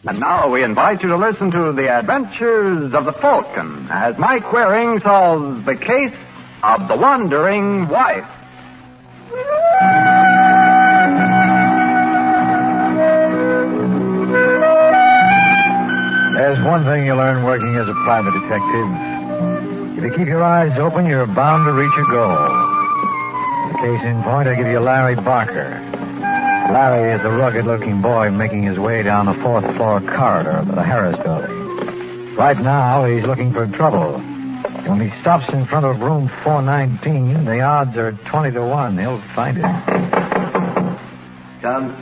And now we invite you to listen to the adventures of the Falcon as Mike Waring solves the case of the wandering wife. There's one thing you learn working as a private detective. If you keep your eyes open, you're bound to reach your goal. The case in point, I give you Larry Barker. Larry is a rugged-looking boy making his way down the fourth-floor corridor of the Harris building. Right now, he's looking for trouble. When he stops in front of room 419, the odds are 20 to 1. He'll find it. Come.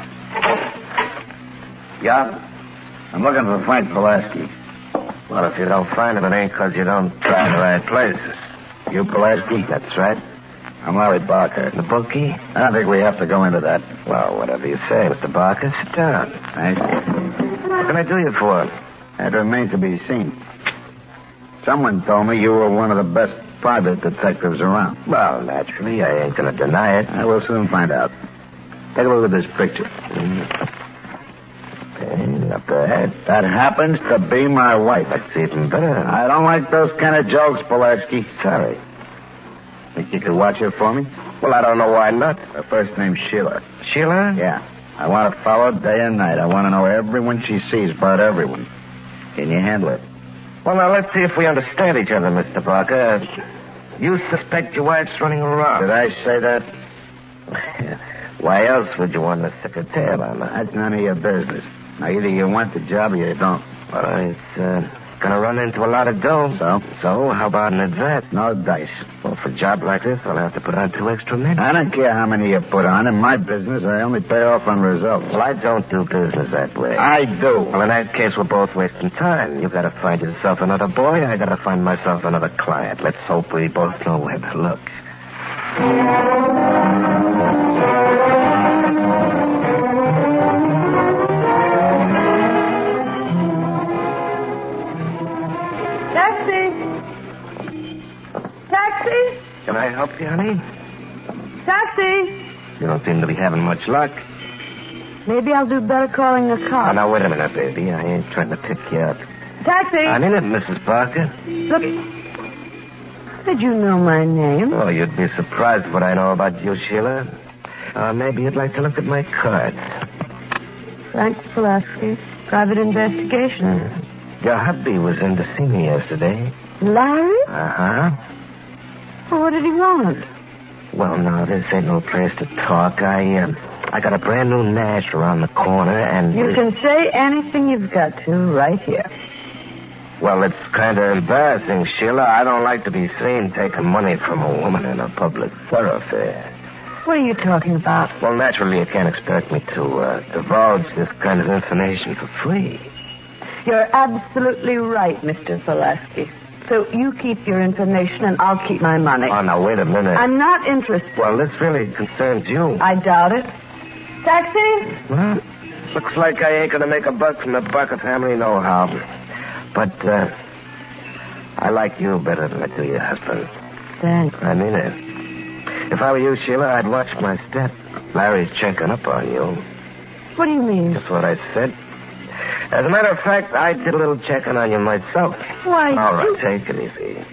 Yeah? I'm looking for Frank Pulaski. Well, if you don't find him, it ain't because you don't try the right places. You Pulaski? That's right. I'm Larry Barker. The bookie? I don't think we have to go into that. Well, whatever you say, Mr. Barker. Sit down. Thanks. What can I do you for? That remains to be seen. Someone told me you were one of the best private detectives around. Well, naturally, I ain't going to deny it. I will soon find out. Take a look at this picture. Not bad. That happens to be my wife. That's even better. I don't like those kind of jokes, Pulaski. Sorry. Think you could watch her for me? Well, I don't know why not. Her first name's Sheila. Sheila? Yeah. I want to follow day and night. I want to know everyone she sees about everyone. Can you handle it? Well, now, let's see if we understand each other, Mr. Barker. You suspect your wife's running around. Did I say that? Why else would you want a secretary on that? That's none of your business. Now, either you want the job or you don't. Well, it's gonna run into a lot of dough. So, how about an advance? No dice. Well, for a job like this, I'll have to put on 2 extra men. I don't care how many you put on. In my business, I only pay off on results. Well, I don't do business that way. I do. Well, in that case, we're both wasting time. You gotta find yourself another boy. I gotta find myself another client. Let's hope we both know where to look. Taxi? Can I help you, honey? Taxi? You don't seem to be having much luck. Maybe I'll do better calling a car. Oh, now, wait a minute, baby. I ain't trying to pick you up. Taxi? I'm in it, Mrs. Barker. Look, did you know my name? Oh, you'd be surprised what I know about you, Sheila. Maybe you'd like to look at my cards. Frank Pulaski, private investigation. Your hubby was in to see me yesterday. Larry? Uh-huh. Well, what did he want? Well, now, this ain't no place to talk. I got a brand new Nash around the corner, and... You can say anything you've got to right here. Well, it's kind of embarrassing, Sheila. I don't like to be seen taking money from a woman in a public thoroughfare. What are you talking about? Well, naturally, you can't expect me to divulge this kind of information for free. You're absolutely right, Mr. Pulaski. So you keep your information and I'll keep my money. Oh, now, wait a minute. I'm not interested. Well, this really concerns you. I doubt it. Taxi? Well, looks like I ain't going to make a buck from the Barker family nohow. But, I like you better than I do your husband. Thanks. I mean it. If I were you, Sheila, I'd watch my step. Larry's checking up on you. What do you mean? Just what I said. As a matter of fact, I did a little checking on you myself. Why? All right, take it easy.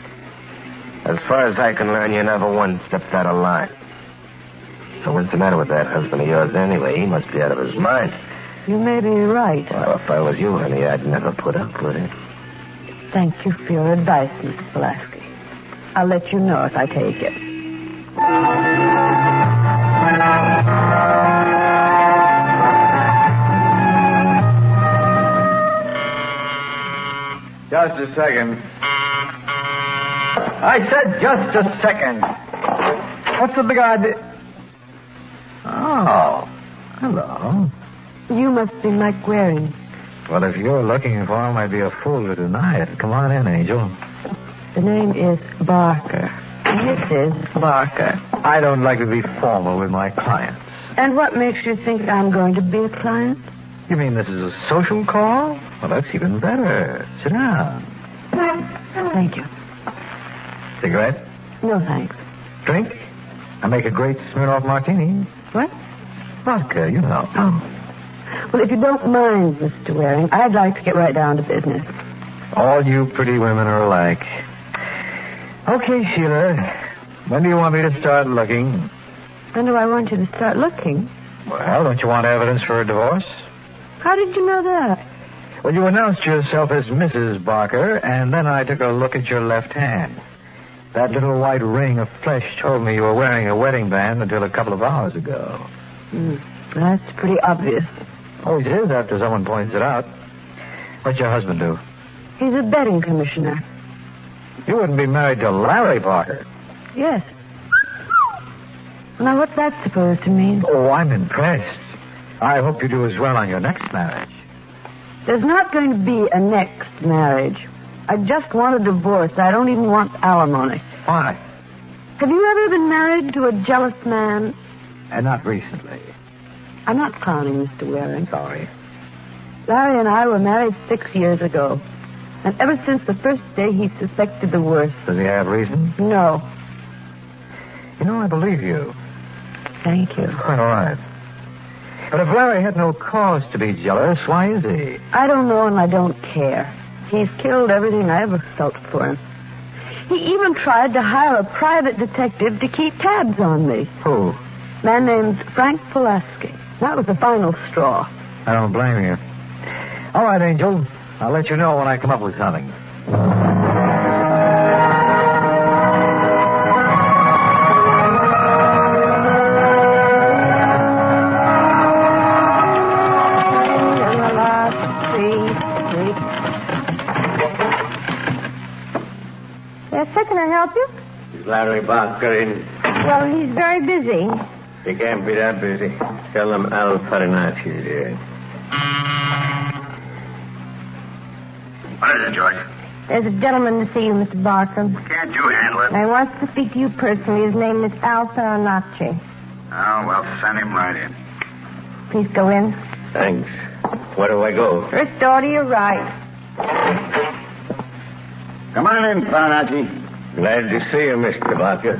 As far as I can learn, you never once stepped out of line. So what's the matter with that husband of yours anyway? He must be out of his mind. You may be right. Well, if I was you, honey, I'd never put up with it. Thank you for your advice, Mr. Pulaski. I'll let you know if I take it. Just a second. I said just a second. What's the big idea? Oh, hello. You must be Mike Waring. Well, if you're looking for him, I'd be a fool to deny it. Come on in, Angel. The name is Barker. Mrs. Barker. I don't like to be formal with my clients. And what makes you think I'm going to be a client? You mean this is a social call? Well, that's even better. Sit down. Thank you. Cigarette? No, thanks. Well, if you don't mind, Mr. Waring, I'd like to get right down to business. All you pretty women are alike. Okay, Sheila. When do you want me to start looking? When do I want you to start looking? Well, don't you want evidence for a divorce? How did you know that? Well, you announced yourself as Mrs. Barker, and then I took a look at your left hand. That little white ring of flesh told me you were wearing a wedding band until a couple of hours ago. That's pretty obvious. Always is after someone points it out. What's your husband do? He's a betting commissioner. You wouldn't be married to Larry Barker. Yes. Now, what's that supposed to mean? Oh, I'm impressed. I hope you do as well on your next marriage. There's not going to be a next marriage. I just want a divorce. I don't even want alimony. Why? Have you ever been married to a jealous man? Not recently. I'm not clowning, Mr. Waring. Sorry. Larry and I were married 6 years ago. And ever since the first day, he suspected the worst. Does he have reason? No. You know, I believe you. Thank you. Quite all right. But if Larry had no cause to be jealous, why is he? I don't know and I don't care. He's killed everything I ever felt for him. He even tried to hire a private detective to keep tabs on me. Who? A man named Frank Pulaski. That was the final straw. I don't blame you. All right, Angel. I'll let you know when I come up with something. Yes, sir, can I help you? Is Larry Barker in? Well, he's very busy. He can't be that busy. Tell him Al Farinacci is here. What is it, George? There's a gentleman to see you, Mr. Barker. Can't you handle it? He wants to speak to you personally. His name is Al Farinacci. Oh, well, send him right in. Please go in. Thanks. Where do I go? First door to your right. Come on in, Farinacci. Glad to see you, Mr. Barker.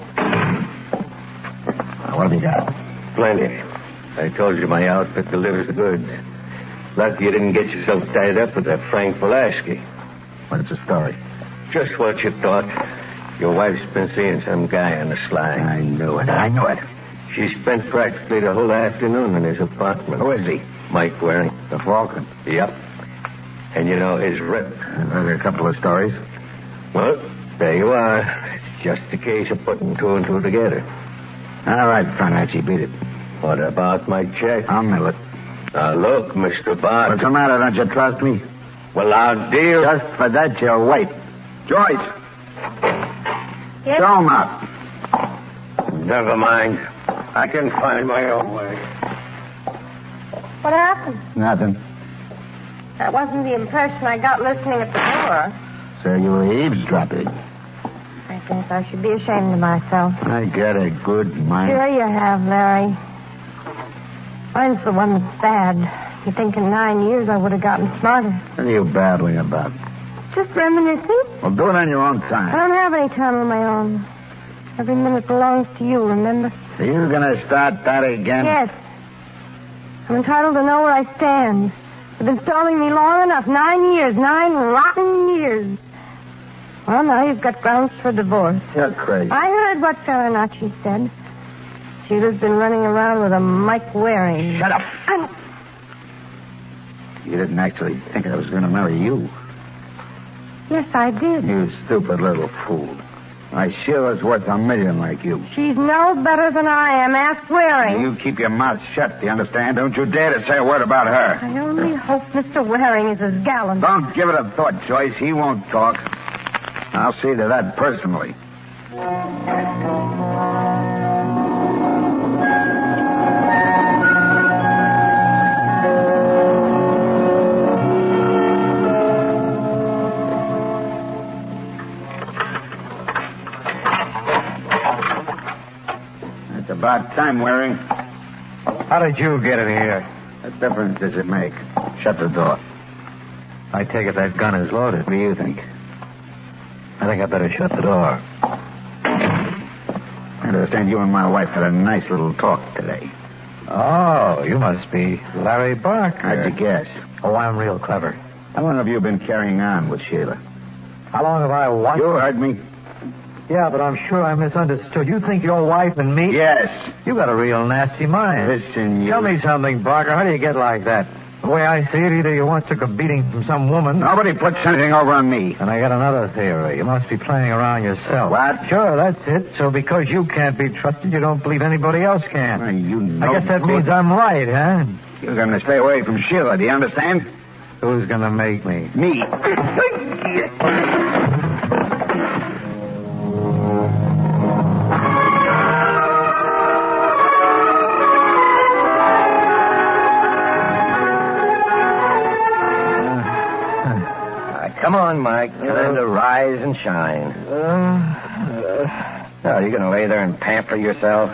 What have you got? Plenty. I told you my outfit delivers the goods. Lucky you didn't get yourself tied up with that Frank Pulaski. What's the story? Just what you thought. Your wife's been seeing some guy on the sly. I knew it. She spent practically the whole afternoon in his apartment. Who is he? Mike Waring. The Falcon. Yep. And you know his rep. I've heard a couple of stories. Well, there you are. It's just a case of putting two and two together. All right, Farinacci, beat it. What about my check? I'll mill it. Now, look, Mr. Barker. What's the matter? Don't you trust me? Well, our deal... Just for that, you'll wait. Joyce, Yes? show him up. Never mind. I can find my own way. What happened? Nothing. That wasn't the impression I got listening at the door. So you were eavesdropping. I guess I should be ashamed of myself. I got a good mind. Sure you have, Larry. Mine's the one that's bad. You think in 9 years I would have gotten smarter. What are you babbling about? Just reminiscing. Well, do it on your own I time. don't have any time on my own. Every minute belongs to you, remember? Are you going to start that again? Yes. I'm entitled to know where I stand. You've been stalling me long enough. 9 years. 9 rotten years. Well, now you've got grounds for divorce. You're crazy. I heard what Farinacci said. Sheila's been running around with a Mike Waring. Shut up. You didn't actually think I was going to marry you. Yes, I did. You stupid little fool. My Sheila's worth $1 million like you. She's no better than I am. Ask Waring. You keep your mouth shut, do you understand? Don't you dare to say a word about her. I only hope Mr. Waring is as gallant. Don't give it a thought, Joyce. He won't talk. I'll see to that personally. It's about time, Waring. How did you get in here? What difference does it make? Shut the door. I take it that gun is loaded. What do you think? I think I better shut the door. I understand you and my wife had a nice little talk today. Oh, you must be Larry Barker. How'd you guess? Oh, I'm real clever. How long have you been carrying on with Sheila? How long have I watched? You heard me. Yeah, but I'm sure I misunderstood. You think your wife and me? Yes. You got a real nasty mind. Listen, you... Tell me something, Barker. How do you get like that? The way I see it, either you once took a beating from some woman... Nobody puts anything over on me. And I got another theory. You must be playing around yourself. What? Sure, that's it. So because you can't be trusted, you don't believe anybody else can. Well, you know... I guess that means I'm right, huh? You're going to stay away from Sheila, do you understand? Who's going to make me? Me. Come on, Mike. Time to rise and shine. Now, you going to lay there and pamper yourself?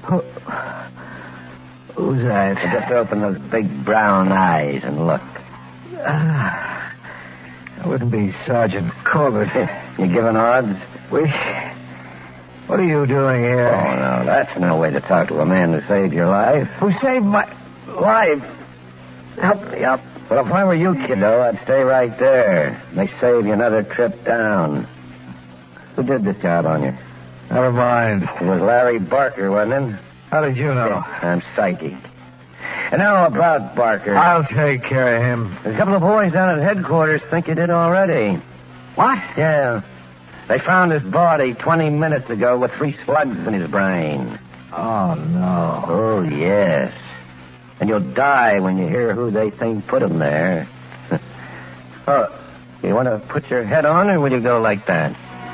Who's that? Just open those big brown eyes and look. That wouldn't be Sergeant Corbett. You giving odds? What are you doing here? Oh, no, that's no way to talk to a man who saved your life. Who saved my life? Help me up. Well, if I were you, kiddo, I'd stay right there. They save you another trip down. Who did this job on you? Never mind. It was Larry Barker, wasn't it? How did you know? I'm psychic. And now about Barker. I'll take care of him. There's a couple of boys down at headquarters think you did already. What? Yeah. They found his body 20 minutes ago with 3 slugs in his brain. Oh, no. Oh, yes. And you'll die when you hear who they think put him there. Oh, you want to put your head on, or will you go like that?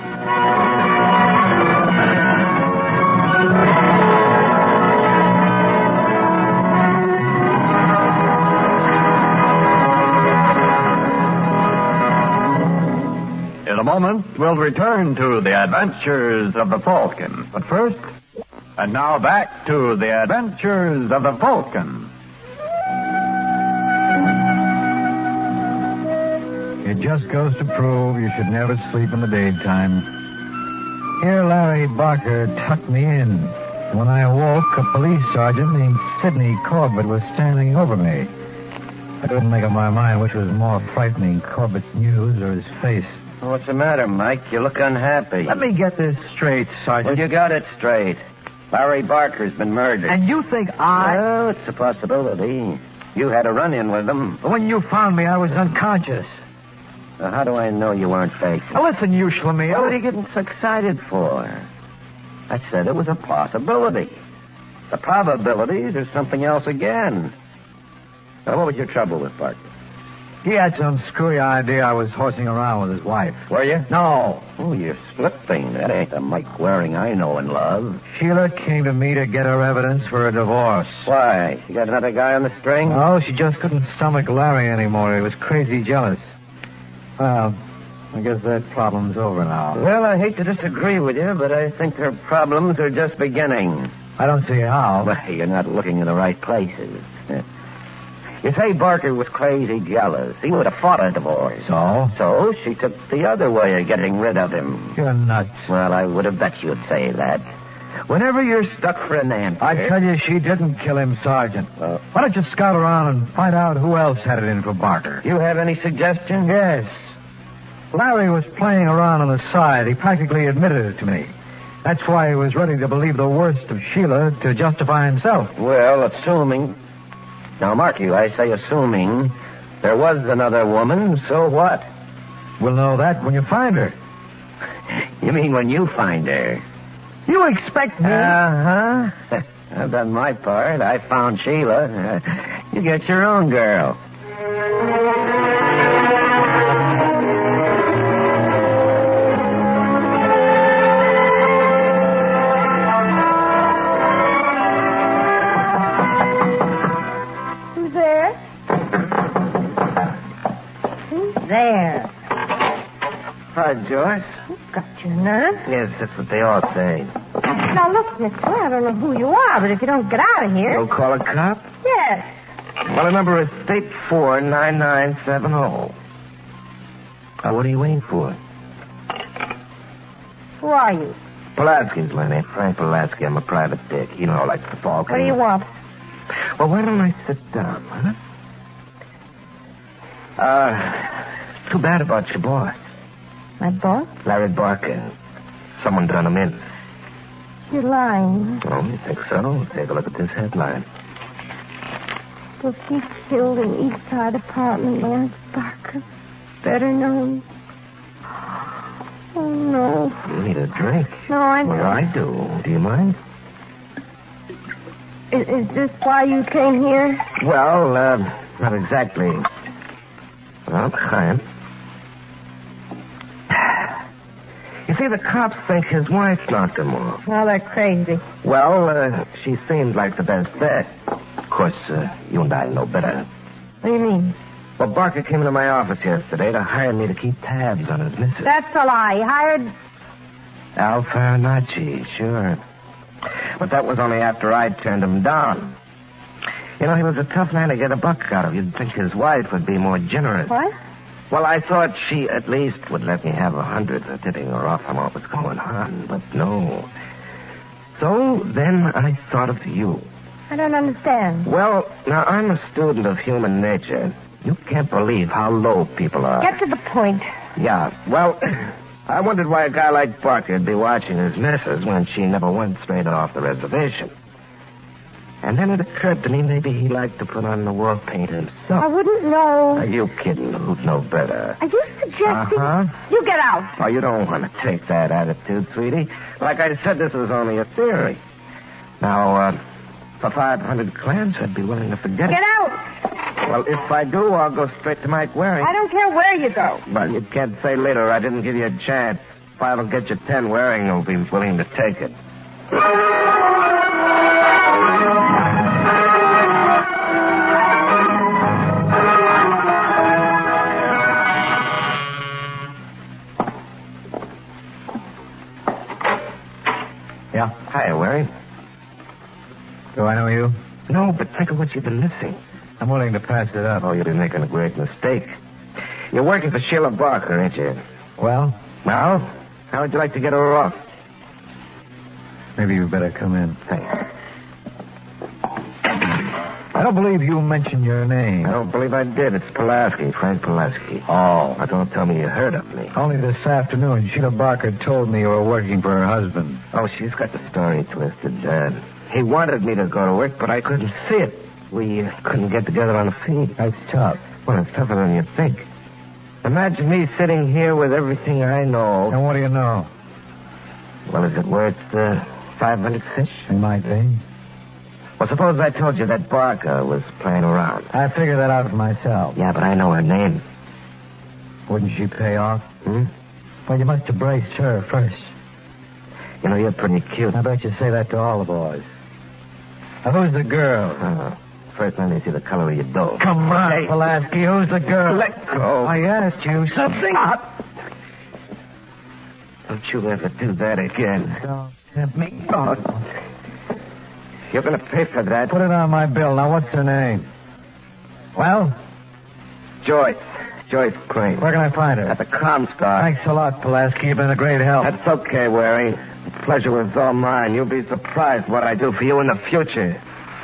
In a moment, we'll return to the adventures of the Falcon. But first, and now back to the adventures of the Falcon. It just goes to prove you should never sleep in the daytime. Here, Larry Barker tucked me in. When I awoke, a police sergeant named Sidney Corbett was standing over me. I couldn't make up my mind which was more frightening, Corbett's news or his face. What's the matter, Mike? You look unhappy. Let me get this straight, Sergeant. Well, you got it straight. Larry Barker's been murdered. And you think I... Well, it's a possibility. You had a run-in with him. When you found me, I was unconscious. Now, how do I know you weren't faking? Now, listen, you Schlemiel. What are you getting so excited for? I said it was a possibility. The probabilities are something else again. Now, what was your trouble with Barker? He had some screwy idea I was horsing around with his wife. Were you? No. Oh, you're slipping. That ain't the Mike Waring I know and love. Sheila came to me to get her evidence for a divorce. Why? You got another guy on the string? No, she just couldn't stomach Larry anymore. He was crazy jealous. Well, I guess that problem's over now. Well, I hate to disagree with you, but I think her problems are just beginning. I don't see how. Well, you're not looking in the right places. You say Barker was crazy jealous. He would have fought a divorce. So? So she took the other way of getting rid of him. You're nuts. Well, I would have bet you'd say that. Whenever you're stuck for an answer... I tell you, she didn't kill him, Sergeant. Why don't you scout around and find out who else had it in for Barker? You have any suggestions? Yes. Larry was playing around on the side. He practically admitted it to me. That's why he was ready to believe the worst of Sheila to justify himself. Well, assuming... Now, mark you, I say assuming there was another woman, so what? We'll know that when you find her. You mean when you find her? You expect me? Uh-huh. I've done my part. I found Sheila. You get your own girl. There. Hi, Joyce. Got your nerve? Yes, that's what they all say. Now, look, mister, I don't know who you are, but if you don't get out of here... You'll call a cop? Yes. Well, the number is State 49970. What are you waiting for? Who are you? Pulaski's my name. Frank Pulaski. I'm a private dick. You know, like the Falcon. What do you want? Well, why don't I sit down, huh? Too bad about your boss. My boss? Larry Barker. Someone done him in. You're lying. Oh, you think so? Take a look at this headline. Was he killed in East Side apartment, Lawrence Barker? Better known. Oh, no. You need a drink. No, I... Well, I do. Do you mind? Is this why you came here? Well, not exactly. Well, kind. You see, the cops think his wife knocked him off. Well, they're crazy. Well, she seemed like the best bet. Of course, you and I know better. What do you mean? Well, Barker came into my office yesterday to hire me to keep tabs on his missus. That's a lie. He hired... Al Farinacci, sure. But that was only after I turned him down. You know, he was a tough man to get a buck out of. You'd think his wife would be more generous. What? Well, I thought she at least would let me have 100 for tipping her off on what was going on, but no. So then I thought of you. I don't understand. Well, now I'm a student of human nature. You can't believe how low people are. Get to the point. Yeah, well, I wondered why a guy like Barker would be watching his missus when she never went straight off the reservation. And then it occurred to me maybe he liked to put on the war paint himself. I wouldn't know. Are you kidding? Who'd know better? Are you suggesting... Uh-huh. You get out. Oh, you don't want to take that attitude, sweetie. Like I said, this was only a theory. Now, for 500 clams, I'd be willing to forget Get it. out. Well, if I do, I'll go straight to Mike Waring. I don't care where you go. Well, you can't say later I didn't give you a chance. If I don't get you 10, Waring will be willing to take it. Yeah? Hiya, Waring. Do I know you? No, but think of what you've been missing. I'm willing to pass it up. Oh, you've been making a great mistake. You're working for Sheila Barker, ain't you? Well, Well, how would you like to get her off? maybe you better come in. Thanks. I don't believe you mentioned your name. I don't believe I did. It's Pulaski, Frank Pulaski. Oh. Now, don't tell me you heard of me. Only this afternoon, Sheila Barker told me you were working for her husband. Oh, she's got the story twisted. He wanted me to go to work, but I couldn't see it. We couldn't get together on a feed. That's tough. Well, it's tougher than you think. Imagine me sitting here with everything I know. And what do you know? Well, is it worth 500 fish? It might be. Well, suppose I told you that Barker was playing around. I figured that out for myself. Yeah, but I know her name. Wouldn't she pay off? Hmm? Well, you must have braced her first. You know, you're pretty cute. I bet you say that to all the boys. Now, who's the girl? First, let me see the color of your dough. Come on, Pulaski. Who's the girl? Let go. I asked you something. Don't you ever do that again. Don't tempt me. Oh. You're going to pay for that. Put it on my bill. Now, what's her name? Well, Joyce. Joyce Crane. where can I find her? At the Comstock. Thanks a lot, Pulaski. You've been a great help. That's okay, Waring. The pleasure was all mine. You'll be surprised what I do for you in the future.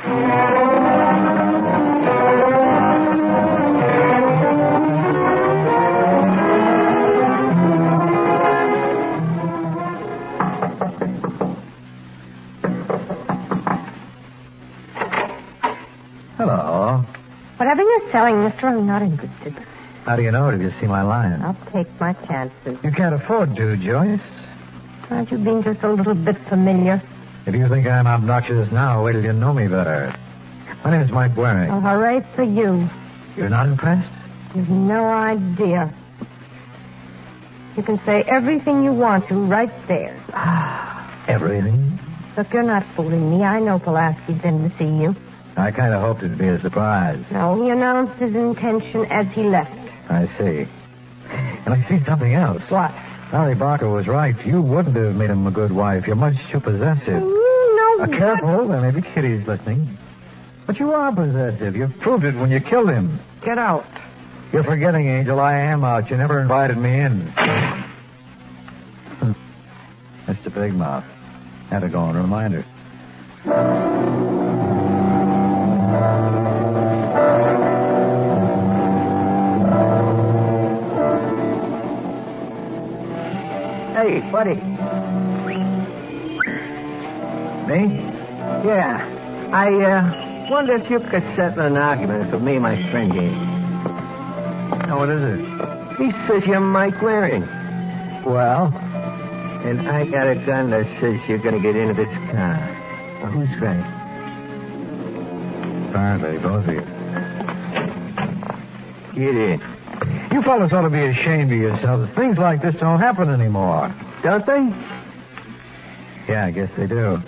Hello. Whatever you're selling, mister, I'm not interested. How do you know? Did you see my line? I'll take my chances. You can't afford to, Joyce. Aren't you being just a little bit familiar? If you think I'm obnoxious now, wait till you know me better. My name's Mike Waring. Well, hooray for you. You're not impressed? You've no idea. You can say everything you want to right there. Everything? Look, you're not fooling me. I know Pulaski's been to see you. I kind of hoped it'd be a surprise. No, he announced his intention as he left. I see. And I see something else. What? Larry Barker was right. You wouldn't have made him a good wife. You're much too possessive. No, Careful. There may be Kitty's listening. But you are possessive. You proved it when you killed him. Get out. You're forgetting, Angel. I am out. You never invited me in. Mr. Big Mouth. Had to go and remind her. Hey, buddy. Me? Yeah. I wonder if you could settle an argument with me and my friend here. Now, what is it? He says you're Mike Waring. Well? And I got a gun that says you're going to get into this car. Well, who's right? Apparently, both of you. Get in. You fellas ought to be ashamed of yourselves. Things like this don't happen anymore. Don't they? Yeah, I guess they do.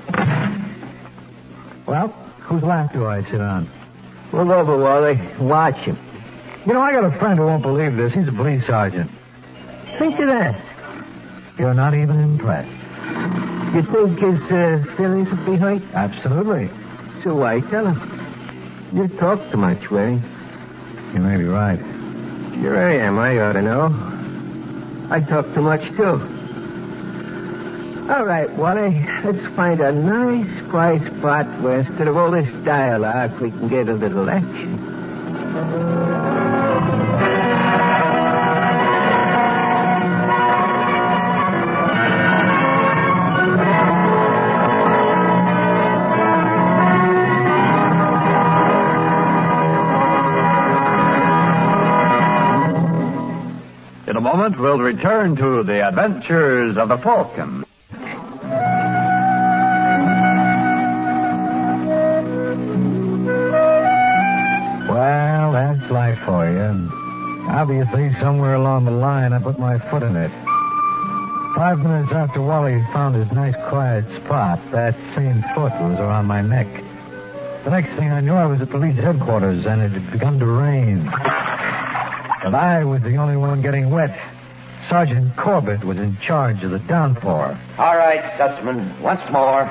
Well, whose lap do I sit on? Move over, Wally. Watch him. You know, I got a friend who won't believe this. He's a police sergeant. Think of that. You're not even impressed. You think his feelings would be hurt? Absolutely. So why tell him? You talk too much, Waring. You may be right. Sure I am. I ought to know. I talk too much, too. All right, Wally. Let's find a nice, quiet spot where instead of all this dialogue, we can get a little action. In a moment, we'll return to the adventures of the Falcon. Well, that's life for you. Obviously, somewhere along the line, I put my foot in it. 5 minutes after Wally had found his nice, quiet spot, that same foot was around my neck. The next thing I knew, I was at police headquarters, and it had begun to rain. But I was the only one getting wet. Sergeant Corbett was in charge of the downpour. All right, Sussman. Once more.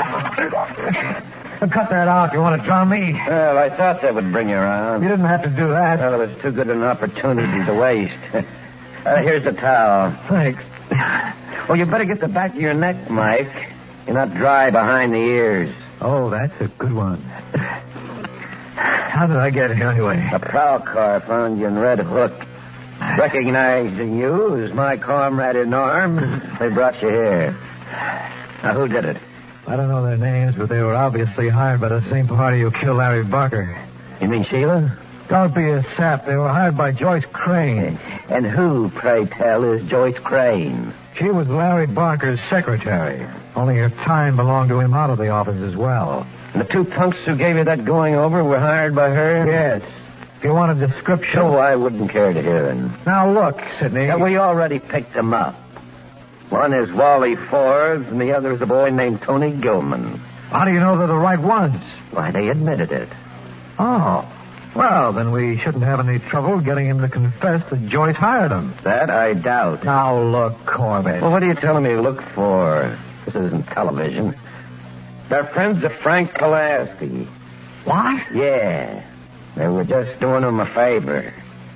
Cut that out. You want to drown me? Well, I thought that would bring you around. You didn't have to do that. Well, it was too good an opportunity to waste. Here's the towel. Thanks. Well, you better get the back of your neck, Mike. You're not dry behind the ears. Oh, that's a good one. How did I get here anyway? A prowl car found you in Red Hook. Recognizing you as my comrade in arms, they brought you here. Now, who did it? I don't know their names, but they were obviously hired by the same party who killed Larry Barker. You mean Sheila? Don't be a sap. They were hired by Joyce Crane. And who, pray tell, is Joyce Crane? She was Larry Barker's secretary. Only her time belonged to him out of the office as well. And the two punks who gave you that going over were hired by her? Yes. If you want a description... Oh, I wouldn't care to hear it. Now, look, Sidney... Yeah, we already picked them up. One is Wally Forbes, and the other is a boy named Tony Gilman. How do you know they're the right ones? Why, they admitted it. Oh. Well, then we shouldn't have any trouble getting him to confess that Joyce hired him. That I doubt. Now, look, Corbett. Well, what are you telling me to look for? This isn't television. They're friends of Frank Pulaski. What? Yeah. They were just doing him a favor.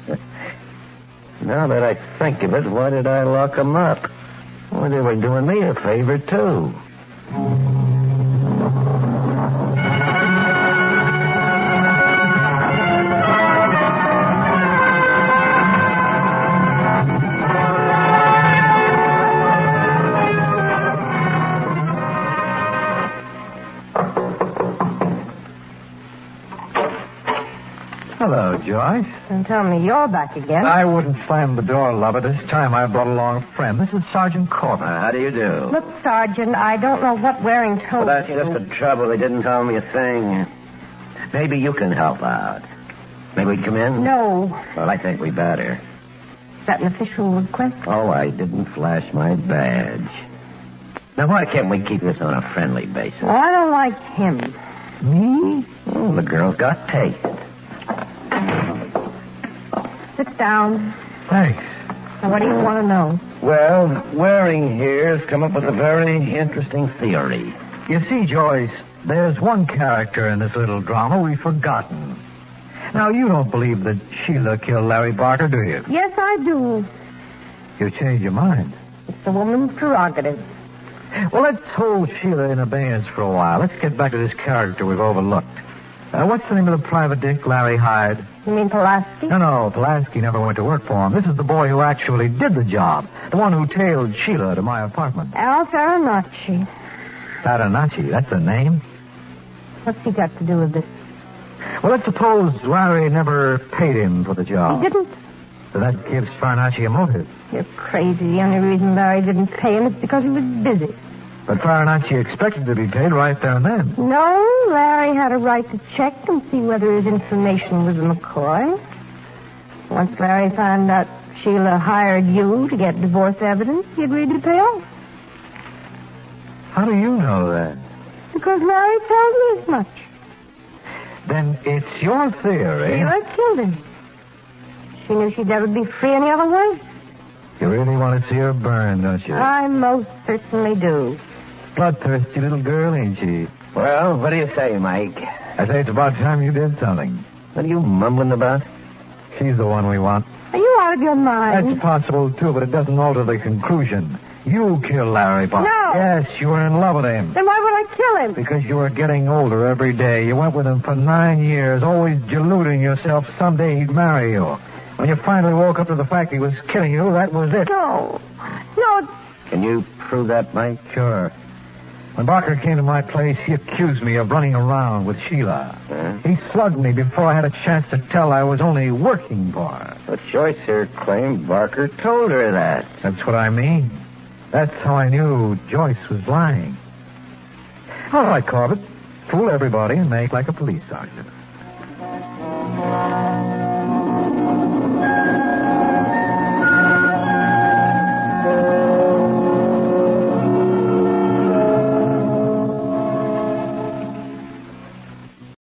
Now that I think of it, why did I lock them up? Well, they were doing me a favor, too. Hello, Joyce. Don't tell me you're back again. I wouldn't slam the door, lover. This time I brought along a friend. This is Sergeant Corbett. How do you do? Look, Sergeant, I don't know what Waring told Well, that's you. just the trouble. They didn't tell me a thing. Maybe you can help out. May we come in? No. Well, I think we better. Is that an official request? Oh, I didn't flash my badge. Now, why can't we keep this on a friendly basis? Well, I don't like him. Me? Oh, the girl's got taste. Sit down. Thanks. Now, what do you want to know? Well, Waring here has come up with a very interesting theory. You see, Joyce, there's one character in this little drama we've forgotten. Now, you don't believe that Sheila killed Larry Barker, do you? Yes, I do. You changed your mind. It's a woman's prerogative. Well, let's hold Sheila in abeyance for a while. Let's get back to this character we've overlooked. What's the name of the private dick Larry hired? You mean Pulaski? No, Pulaski never went to work for him. This is the boy who actually did the job. The one who tailed Sheila to my apartment. Al Farinacci. Farinacci, that's a name? What's he got to do with this? Well, let's suppose Larry never paid him for the job. He didn't? So that gives Farinacci a motive. You're crazy. The only reason Larry didn't pay him is because he was busy. But Farinacci expected to be paid right there and then. No, Larry had a right to check and see whether his information was McCoy. Once Larry found out Sheila hired you to get divorce evidence, he agreed to pay off. How do you know that? Because Larry tells me as much. Then it's your theory. Sheila killed him. She knew she'd never be free any other way. You really want to see her burn, don't you? I most certainly do. Bloodthirsty little girl, ain't she? Well, what do you say, Mike? I say it's about time you did something. What are you mumbling about? She's the one we want. Are you out of your mind? That's possible, too, but it doesn't alter the conclusion. You killed Larry Barker. No. Yes, you were in love with him. Then why would I kill him? Because you were getting older every day. You went with him for 9 years, always deluding yourself someday he'd marry you. When you finally woke up to the fact he was killing you, that was it. No. No. Can you prove that, Mike? Sure. When Barker came to my place, he accused me of running around with Sheila. Huh? He slugged me before I had a chance to tell I was only working for her. But Joyce here claimed Barker told her that. That's what I mean. That's how I knew Joyce was lying. All right, Corbett. Fool everybody and make like a police sergeant.